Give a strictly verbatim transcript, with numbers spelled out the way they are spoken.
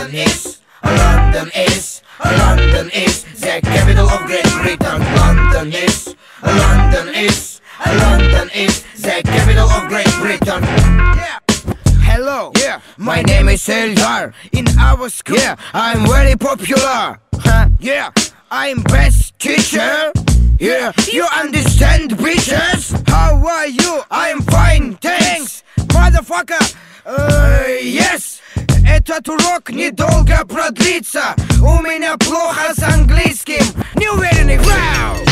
London is, London is, London is the capital of Great Britain. London is, London is, London is the capital of Great Britain. Yeah. Hello, yeah, my name is Eldar. In our school, yeah, I'm very popular. Huh? Yeah, I'm best teacher. Yeah, you understand, bitches? How are you? I'm fine, thanks, motherfucker. Uh, yes, этот урок недолго продлится. У меня плохо с английским, неуверенный. Вау!